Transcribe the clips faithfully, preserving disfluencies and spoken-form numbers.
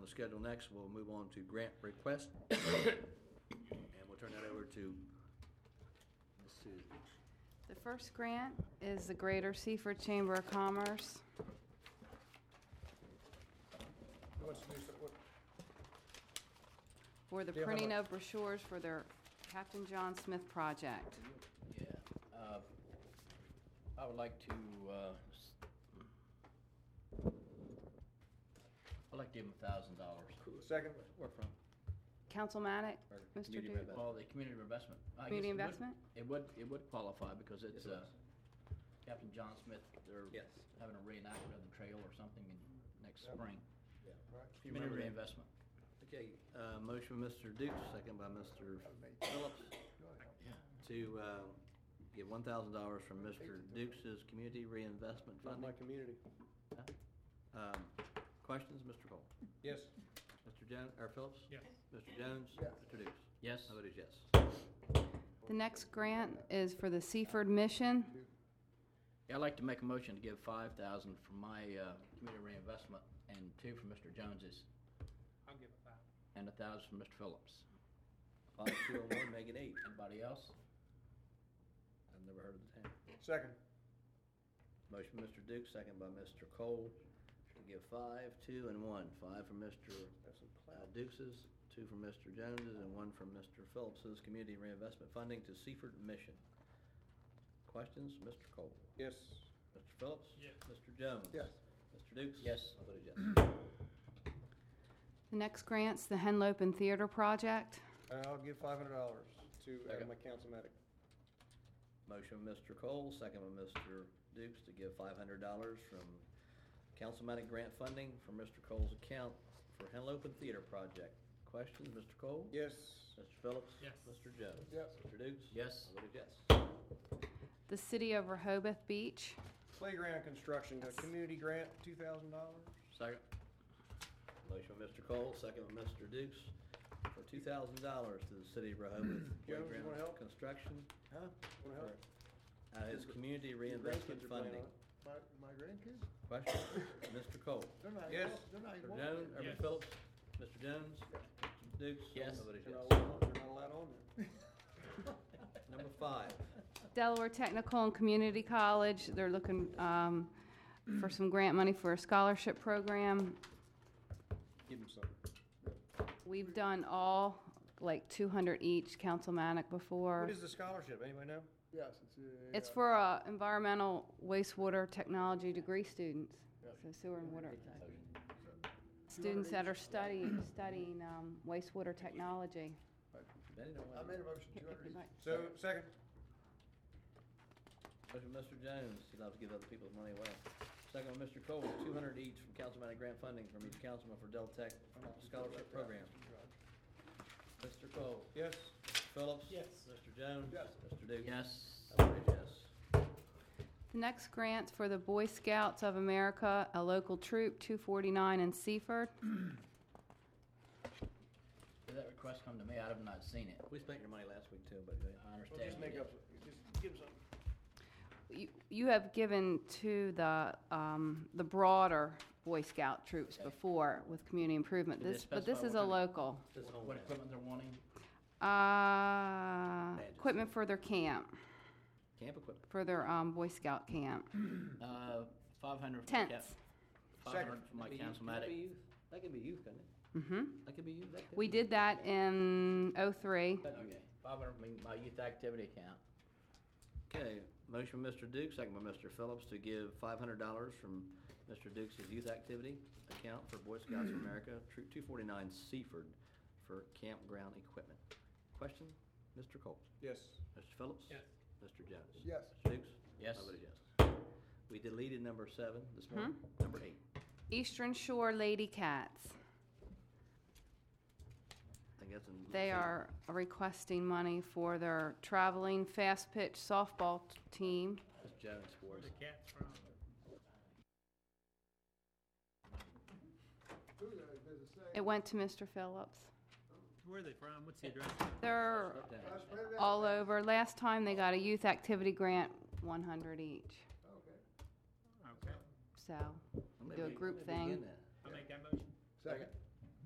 the schedule next. We'll move on to grant request. And we'll turn that over to Miz Susan. The first grant is the Greater Seaford Chamber of Commerce. What's the new, what, For the Do you have printing a- of brochures for their Captain John Smith project. Yeah, uh, I would like to, uh, s- I'd like to give them a thousand dollars. second? Where from? Council Maddox, Or Mister community Duke? reinvestment. Well, the community investment. I guess Community it would- investment? It would, it would qualify because it's, Yes, it uh, does. Captain John Smith, they're Yes. having a reenactment of the trail or something in next Yep. spring. Yeah. Right. You remember Community that? reinvestment. Okay, uh, motion by Mister Dukes, second by Mister Phillips, Yeah. to, uh, give one thousand dollars from Mister Dukes' Community Reinvestment Not my Funding. community. Um, questions, Mister Cole? Yes. Mister Jones, or Phillips? Yes. Mister Jones? Yes. Mister Dukes? Yes. My vote is yes. The next grant is for the Seaford Mission. Yeah, I'd like to make a motion to give five thousand from my, uh, community reinvestment and two from Mister Jones's I'll give it five. and a thousand from Mister Phillips. Five, two, and one, make it eight. Anybody else? I've never heard of the town. Second. Motion by Mister Dukes, second by Mister Cole, to give five, two, and one. Five from Mister uh, Dukes's, two from Mister Jones's, and one from Mister Phillips's Community Reinvestment Funding to Seaford Mission. Questions, Mister Cole? Yes. Mister Phillips? Yes. Mister Jones? Yes. Mister Dukes? Yes. My vote is yes. The next grant's the Henlopen Theater project. I'll give five hundred dollars to uh, Second. my council medic. Motion by Mister Cole, second by Mister Dukes to give five hundred dollars from Councilmatic Grant Funding from Mister Cole's account for Henlopen Theater Project. Questions, Mister Cole? Yes. Mister Phillips? Yes. Mister Jones? Yes. Mister Dukes? Yes. My vote is yes. The City of Rehoboth Beach. Playground construction, a community grant, two thousand dollars. Second. Motion by Mister Cole, second by Mister Dukes for two thousand dollars to the City of Rehoboth Jones, you playground wanna help? construction. Huh? Wanna help? Uh, his community Your reinvestment grandkids are playing funding. on it. My, my grandkids? Question, Mister Cole? They're not, Yes. they're not Mister even Jones, or Yes. Mister Phillips? Mister Jones? Mister Dukes? Yes. My vote is They're yes. not allowed on- they're not allowed on there. Number five. Delaware Technical and Community College, they're looking um, for some grant money for a scholarship program. Give them some. We've done all, like two hundred each, Councilmanic before. What is the scholarship? Anybody know? Yes, it's, uh. It's for uh, environmental wastewater technology degree students, so sewer and water. Students that are studying, studying um, wastewater technology. Benny, don't I want made a motion, two hundred each. So, second. Motion by Mister Jones, he loves to give other people's money away. Second by Mister Cole, two hundred each from Councilmatic Grant Funding from each councilman for Del Tech Scholarship Program. Mister Cole? Yes. Mister Phillips? Yes. Mister Jones? Yes. Mister Dukes? Yes. I vote yes. The next grant's for the Boy Scouts of America, a local troop, two forty-nine in Seaford. Did that request come to me? I have not seen it. We spent your money last week too, but go ahead. I We'll understand. just you make did. up, just give them some. You, you have given to the, um, the broader Boy Scout troops Okay. before with community improvement. Did they This, but this specify is what a kind of- local. This is home What base. equipment they're wanting? Uh, Badges. equipment for their camp, Camp equipment. for their, um, Boy Scout camp. Uh, five hundred from my Tents. Five Second. hundred from my That could be youth- That could be councilmatic. youth. That could be youth, couldn't it? Mm-hmm. That could be youth. That could We be- did that in oh three. Okay, five hundred from my youth activity account. Okay, motion from Mister Dukes, second by Mister Phillips to give five hundred dollars from Mister Dukes' youth activity account for Boy Scouts of America, Troop two forty-nine Seaford for campground equipment. Question, Mister Cole? Yes. Mister Phillips? Yes. Mister Jones? Yes. Mister Dukes? Yes. My vote is yes. We deleted number seven this morning. Number eight. Eastern Shore Lady Cats. I think that's in. They are requesting money for their traveling fast pitch softball t- team. Miss Jones for Where us. the cats from? Who, uh, does it say? It went to Mister Phillips. Where are they from? What's the address? They're Step down. Uh, spread it out. all over. Last time they got a youth activity grant, one hundred each. Okay. Okay. So, Maybe do a we- group maybe we thing. begin that. I'll make that motion. Second.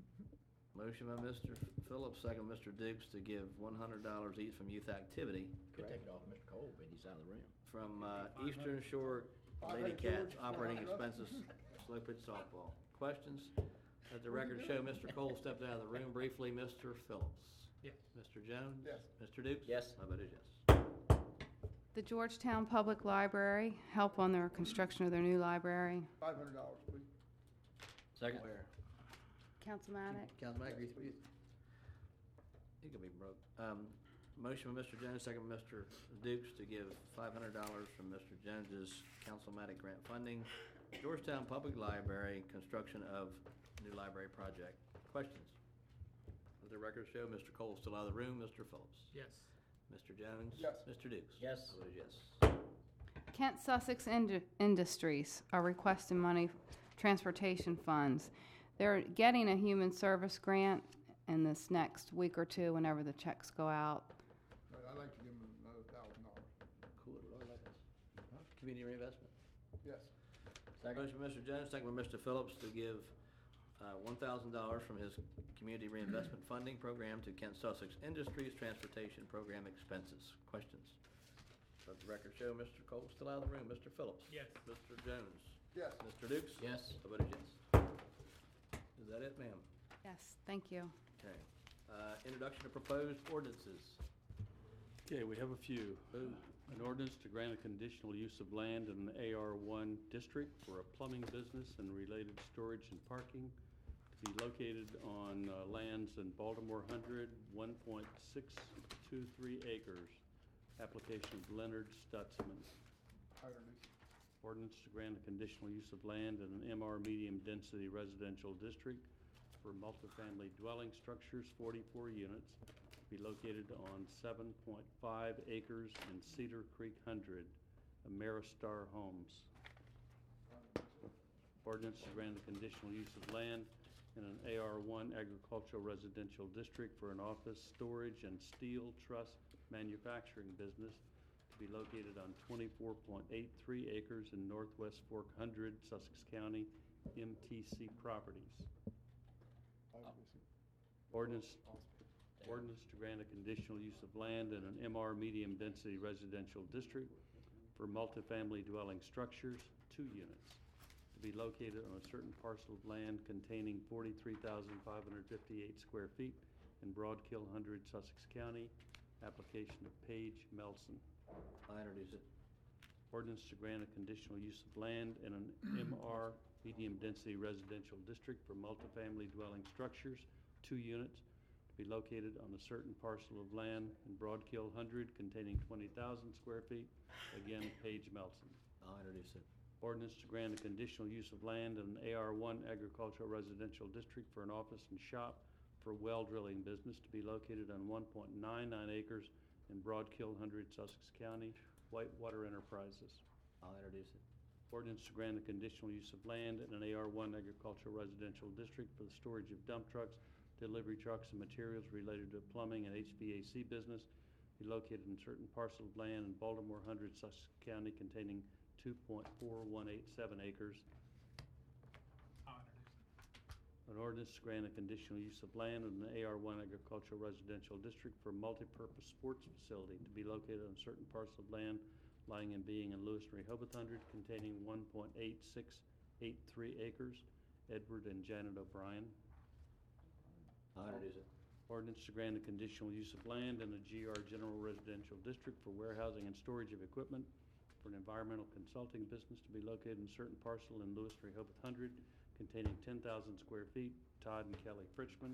Motion by Mister Phillips, second by Mister Dukes to give one hundred dollars each from youth activity. Could correct? take it off Mister Cole, but he's out of the room. From uh, Eastern Shore Lady Cats operating expenses, slow pitch softball. Questions? Let the record show Mister Cole stepped out of the room briefly. Mister Phillips? Yes. Mister Jones? Yes. Mister Dukes? Yes. My vote is yes. The Georgetown Public Library, help on their construction of their new library. Five hundred dollars, please. Second. Where? Councilmanic? Councilman, agree with you? He could be broke. Um, motion by Mister Jones, second by Mister Dukes to give five hundred dollars from Mister Jones's Councilmatic grant funding, Georgetown Public Library, construction of new library project. Questions? Let the record show Mister Cole still out of the room. Mister Phillips? Yes. Mister Jones? Yes. Mister Dukes? Yes. I vote yes. Kent Sussex Indu- Industries are requesting money, transportation funds. They're getting a human service grant in this next week or two whenever the checks go out. But I'd like to give them another thousand dollars. Cool. I like this. Community reinvestment. Yes. Second. Motion by Mister Jones, second by Mister Phillips to give uh, one thousand dollars from his Community Reinvestment Funding Program to Kent Sussex Industries Transportation Program expenses. Questions? Let the record show Mister Cole still out of the room. Mister Phillips? Yes. Mister Jones? Yes. Mister Dukes? Yes. I vote yes. Is that it, ma'am? Yes, thank you. Okay. Uh, Introduction of proposed ordinances. Okay, we have a few. Boo. An ordinance to grant a conditional use of land in an A R one district for a plumbing business and related storage and parking to be located on uh, lands in Baltimore Hundred, one point six two three acres. Application of Leonard Stutzman. I introduce. Ordinance to grant a conditional use of land in an M R medium-density residential district for multifamily dwelling structures, forty-four units, to be located on seven point five acres in Cedar Creek Hundred, Ameristar Homes. Ordinance to grant a conditional use of land in an A R one agricultural residential district for an office, storage, and steel truss manufacturing business to be located on twenty-four point eight three acres in Northwest Fork Hundred, Sussex County, M T C Properties. I introduce. Ordinance, ordinance to grant a conditional use of land in an M R medium-density residential district for multifamily dwelling structures, two units, to be located on a certain parcel of land containing forty-three thousand five hundred fifty-eight square feet in Broadkill Hundred, Sussex County. Application of Paige Melson. I introduce it. Ordinance to grant a conditional use of land in an M R medium-density residential district for multifamily dwelling structures, two units, to be located on a certain parcel of land in Broadkill Hundred containing twenty thousand square feet. Again, Paige Melson. I'll introduce it. Ordinance to grant a conditional use of land in an A R one agricultural residential district for an office and shop for well drilling business to be located on one point nine nine acres in Broadkill Hundred, Sussex County, Whitewater Enterprises. I'll introduce it. Ordinance to grant a conditional use of land in an A R one agricultural residential district for the storage of dump trucks, delivery trucks, and materials related to plumbing and H V A C business be located in certain parcel of land in Baltimore Hundred, Sussex County containing two point four one eight seven acres. I'll introduce it. An ordinance to grant a conditional use of land in an A R one agricultural residential district for multipurpose sports facility to be located on a certain parcel of land lying and being in Lewis and Rehoboth Hundred containing one point eight six eight three acres. Edward and Janet O'Brien. I'll introduce it. Ordinance to grant a conditional use of land in a G R general residential district for warehousing and storage of equipment for an environmental consulting business to be located in a certain parcel in Lewis and Rehoboth Hundred containing ten thousand square feet. Todd and Kelly Fritchman.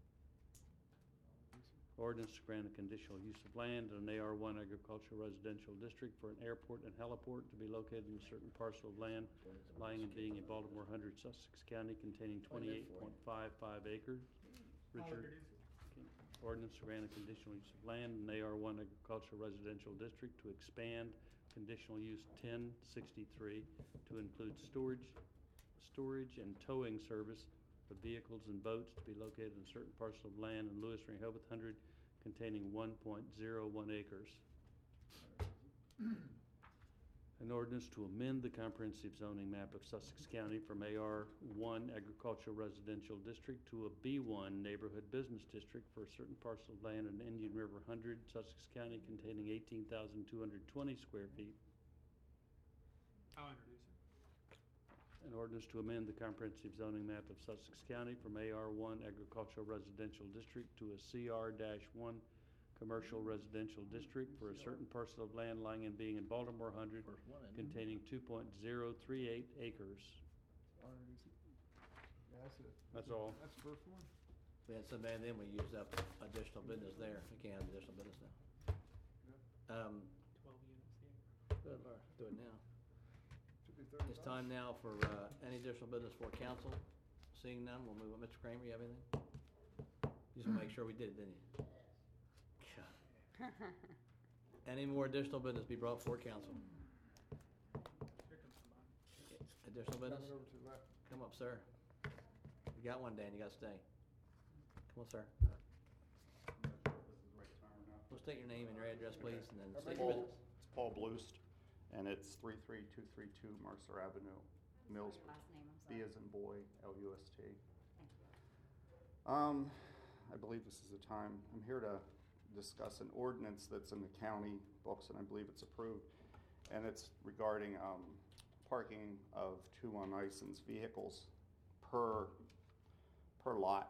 Ordinance to grant a conditional use of land in an A R one agricultural residential district for an airport and heliport to be located in a certain parcel of land lying and being in Baltimore Hundred, Sussex County containing twenty-eight point five five acres. I'll Richard, introduce it. okay. Ordinance to grant a conditional use of land in A R one agricultural residential district to expand conditional use ten sixty-three to include storage, storage and towing service of vehicles and boats to be located in a certain parcel of land in Lewis and Rehoboth Hundred containing one point zero one acres. An ordinance to amend the comprehensive zoning map of Sussex County from A R one Agricultural Residential District to a B one Neighborhood Business District for a certain parcel of land in Indian River one hundred, Sussex County, containing eighteen thousand two hundred twenty square feet. I'll introduce it. An ordinance to amend the comprehensive zoning map of Sussex County from A R one Agricultural Residential District to a C R one Commercial Residential District for a certain parcel of land lying and being in Baltimore one hundred, First one, isn't it? containing two point zero three eight acres. I'll introduce it. Yeah, that's it. That's all. That's the first one? We had some, and then we used up additional business there. We can't have additional business now. Um, Twelve units here. good Lord, do it now. Should be thirty-five. It's time now for, uh, any additional business for council. Seeing none, we'll move on. Mister Kramer, you have anything? You just wanna make sure we did it, didn't you? God. Any more additional business be brought before council? Here comes somebody. Additional business? Coming over to the left. Come up, sir. You got one, Dan, you gotta stay. Come on, sir. Well, state your name and your address, please, and then state your Paul, business. it's Paul Blust, and it's three three two three two Mercer Avenue, Millsboro. Last name, I'm B sorry. as in boy, L U S T. Thank you. Um, I believe this is the time, I'm here to discuss an ordinance that's in the county books, and I believe it's approved. And it's regarding, um, parking of two unlicensed vehicles per, per lot.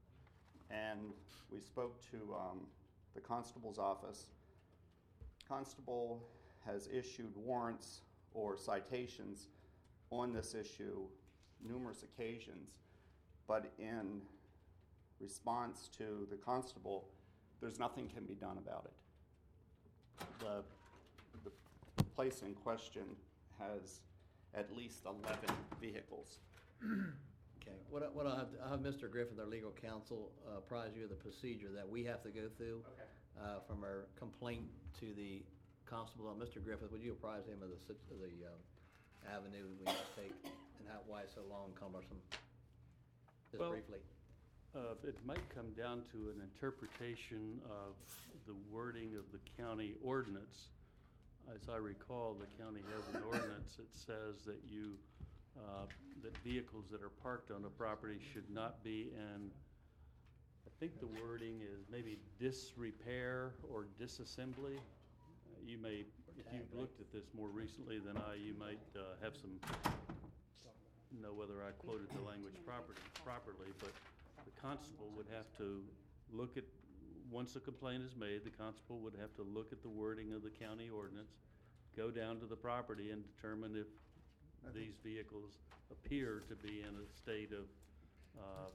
And we spoke to, um, the constable's office. Constable has issued warrants or citations on this issue numerous occasions, but in response to the constable, there's nothing can be done about it. The, the place in question has at least eleven vehicles. Okay, what, I- what I'll have, I'll have Mister Griffith, our legal counsel, uh, apprise you of the procedure that we have to go through. Okay. Uh, from our complaint to the constable. Uh, Mister Griffith, would you apprise him of the, sit- of the, uh, avenue we need to take and how, why it's so long and cumbersome? Just Well- briefly. Uh, it might come down to an interpretation of the wording of the county ordinance. As I recall, the county has an ordinance that says that you, uh, that vehicles that are parked on a property should not be in, I think the wording is maybe disrepair or disassembly. Uh, You may, if you've looked at this more recently than I, you might uh, have some, know whether I quoted the language properly, properly, but the constable would have to look at, once a complaint is made, the constable would have to look at the wording of the county ordinance, go down to the property and determine if these vehicles appear to be in a state of uh,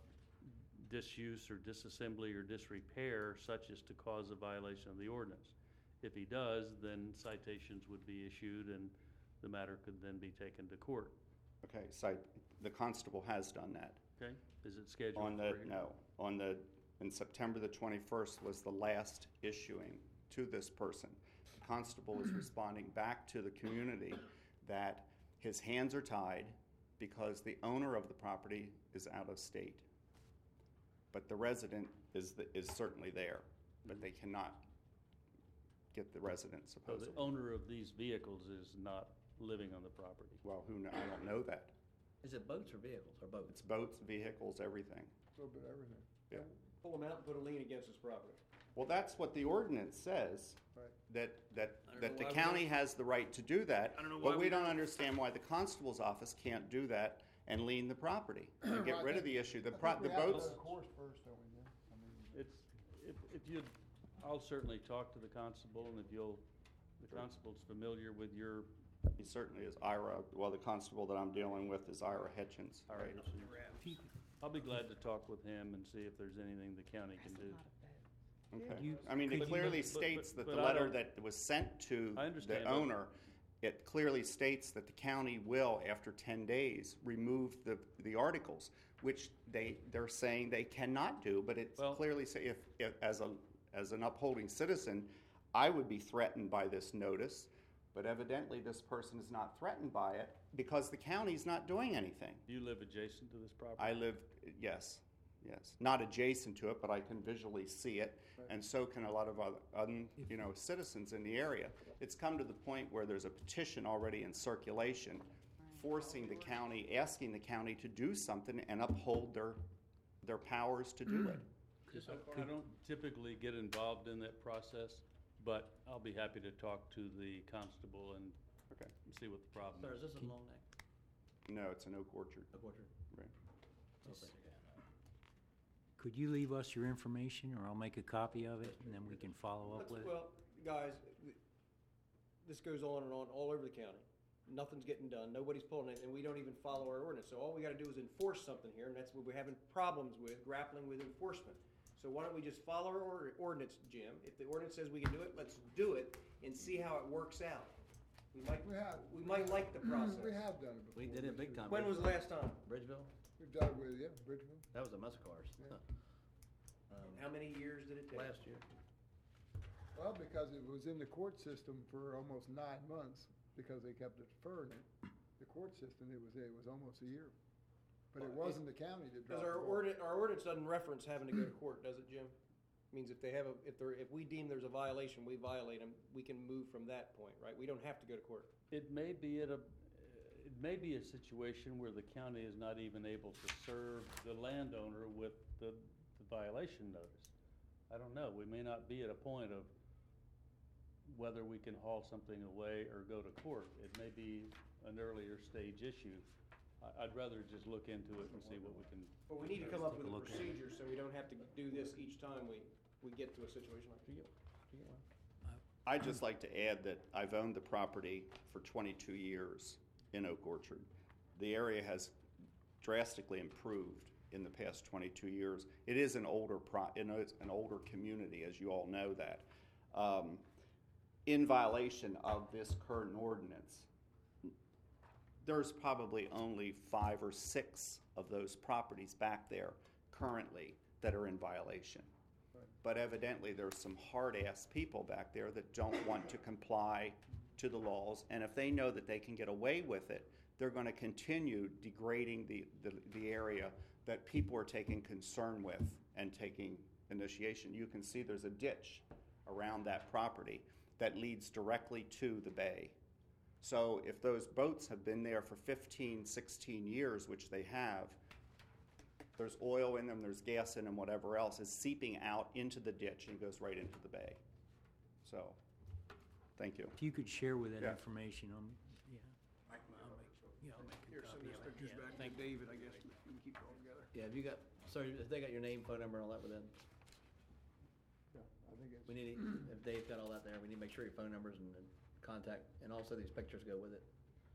disuse or disassembly or disrepair such as to cause a violation of the ordinance. If he does, then citations would be issued and the matter could then be taken to court. Okay, so the constable has done that. Okay? Is it scheduled? On the, for hearing? no, on the, in September the twenty-first was the last issuing to this person. The constable is responding back to the community that his hands are tied because the owner of the property is out of state. But the resident is, the- is certainly there, but they cannot get the resident So supposedly. the owner of these vehicles is not living on the property. Well, who, kn- I don't know that. Is it boats or vehicles, or both? It's boats, vehicles, everything. A little bit of everything. Yeah. Pull them out and put a lien against his property. Well, that's what the ordinance says, Right. that, that, I don't that know the why we county has the right to do that. I don't know why But we we don't don't. understand why the constable's office can't do that and lien the property and Well, get I rid of think- the issue. The I pro, think we the have to boats, go to course first, don't we, Jim? I mean, It's, if, if you, I'll certainly talk to the constable, and if you'll, the constable's familiar with your, he certainly is Ira, well, the constable that I'm dealing with is Ira Hitchens, All right? right, I'll be glad to talk with him and see if there's anything the county can do. Okay. I mean, could it you- clearly but- but- states that but the I letter don't- that was sent to I the understand, but- owner, it clearly states that the county will, after ten days, remove the, the articles, which they, they're saying they cannot do, but it's Well- clearly say, if, if, as a, as an upholding citizen, I would be threatened by this notice, but evidently this person is not threatened by it because the county's not doing anything. Do you live adjacent to this property? I live, yes, Yes, not adjacent to it, but I can visually see it, Right. and so can a lot of other, un, you know, citizens in the area. It's come to the point where there's a petition already in circulation forcing the county, asking the county to do something and uphold their, their powers to do it. Just- I don't typically get involved in that process, but I'll be happy to talk to the constable and Okay. see what the problem Sir, is. is this a Long Neck? No, it's an oak orchard. Oak Orchard? Right. Okay. Could you leave us your information, or I'll make a copy of it, and then we can follow up Let's- with it? Well, guys, th- this goes on and on all over the county. Nothing's getting done, nobody's pulling it, and we don't even follow our ordinance. So all we gotta do is enforce something here, and that's what we're having problems with, grappling with enforcement. So why don't we just follow our or- ordinance, Jim? If the ordinance says we can do it, let's do it and see how it works out. We might, We have. we might like the process. We have done it before. We did it big Mr. time. When was the last time? Bridgeville? We've done it with, yeah, Bridgeville. That was a muscle cars. Yeah. Um, How many years did it take? Last year. Well, because it was in the court system for almost nine months, because they kept deferring it. The court system, it was, it was almost a year. But it Well, wasn't the county that Because dropped our the ball. ordinance, our ordinance doesn't reference having to go to court, does it, Jim? Means if they have a, if there, if we deem there's a violation, we violate them, we can move from that point, right? We don't have to go to court. It may be at a, it may be a situation where the county is not even able to serve the landowner with the, the violation notice. I don't know, we may not be at a point of whether we can haul something away or go to court. It may be an earlier stage issue. I, I'd rather just look into it and see what we can. But we need to come up with a look at it. procedure so we don't have to do this each time we, we get to a situation like this. I'd just like to add that I've owned the property for twenty-two years in Oak Orchard. The area has drastically improved in the past twenty-two years. It is an older pro, you know, it's an older community, as you all know that. Um, in violation of this current ordinance, there's probably only five or six of those properties back there currently that are in violation. But evidently, there's some hard-ass people back there that don't want to comply to the laws, and if they know that they can get away with it, they're going to continue degrading the, the, the area that people are taking concern with and taking initiation. You can see there's a ditch around that property that leads directly to the bay. So if those boats have been there for fifteen, sixteen years, which they have, there's oil in them, there's gas in them, whatever else is seeping out into the ditch and goes right into the bay. So, thank you. If you could share with that Yeah. information, um, yeah. I'll make, yeah, I'll make a Here, send copy those of it. pictures Yeah, back to thank- David, I guess, we can keep it all together. Yeah, have you got, so if they got your name, phone number, and all that with them? Yeah, I think it's. We need, if Dave's got all that there, we need to make sure your phone numbers and, and contact, and also these pictures go with it.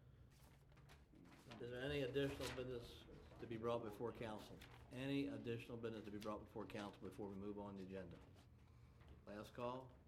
Is there any additional business to be brought before council? Any additional business to be brought before council before we move on the agenda? Last call?